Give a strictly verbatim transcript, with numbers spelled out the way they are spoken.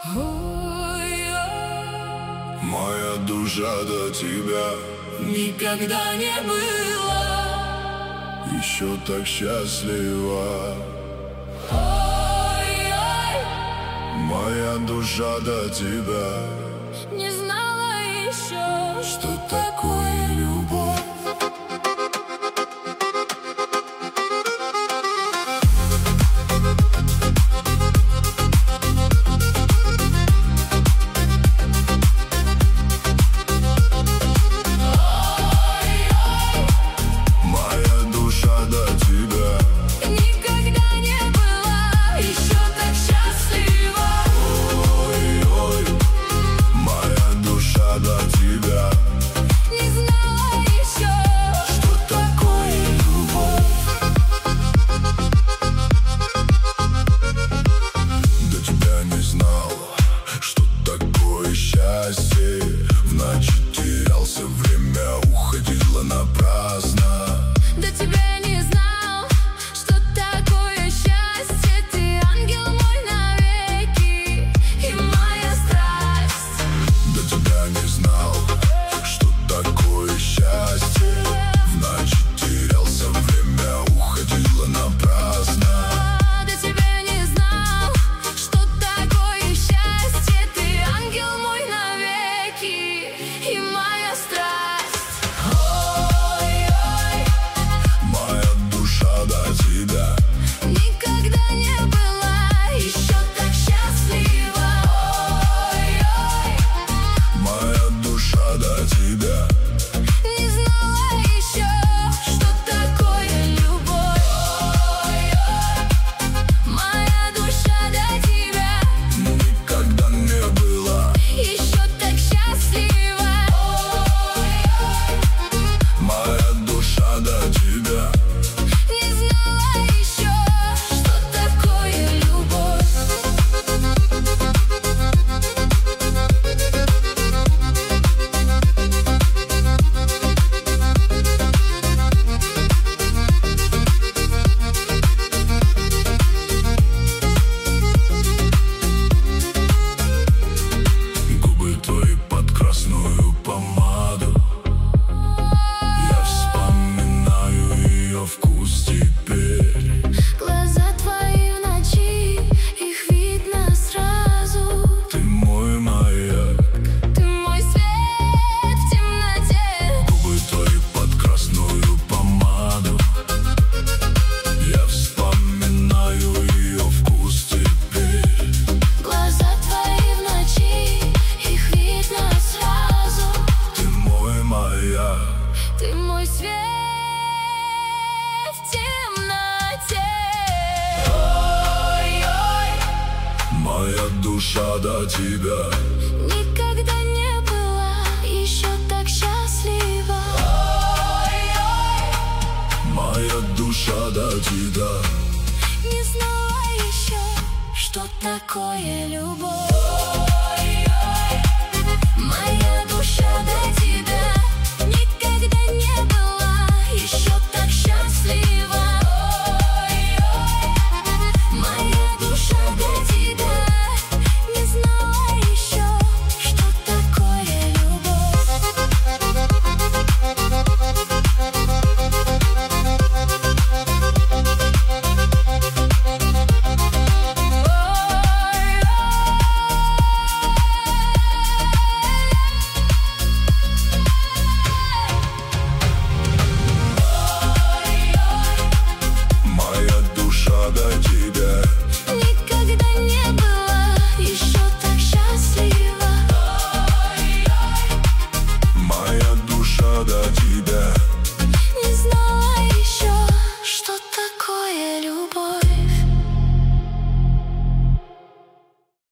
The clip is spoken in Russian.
Моя душа до тебя никогда не была еще так счастлива. Ой-ой, моя душа до тебя не знала еще, что такое любовь. В ночи терялся, время уходило напрасно. До тебя не знал, что такое счастье. Ты ангел мой навеки и моя страсть. До тебя не знал, что такое счастье. В ночи терялся, время уходило напрасно. До тебя не знал, что такое счастье. Ты ангел мой навеки и моя страсть. Ой-ой, моя душа до тебя никогда не была еще так счастлива. Ой-ой, моя душа до тебя не знала еще, что такое любовь. Ой-ой, моя душа до тебя никогда не была еще так счастлива. моя душа до тебя Не знала еще, что такое любовь. Губы твои под красную помаду. Я вспоминаю ее вкус теперь. Глаза твои в ночи, их видно сразу. Ты мой маяк, Ты мой свет в темноте. губы твои под красную помаду. Я вспоминаю ее вкус теперь. Глаза твои в ночи, их видно сразу. Ты мой маяк, Ты мой свет в темноте. Ой-ой, моя душа до тебя никогда не была еще так счастлива. Ой-ой, моя душа до тебя не знала еще, что такое любовь.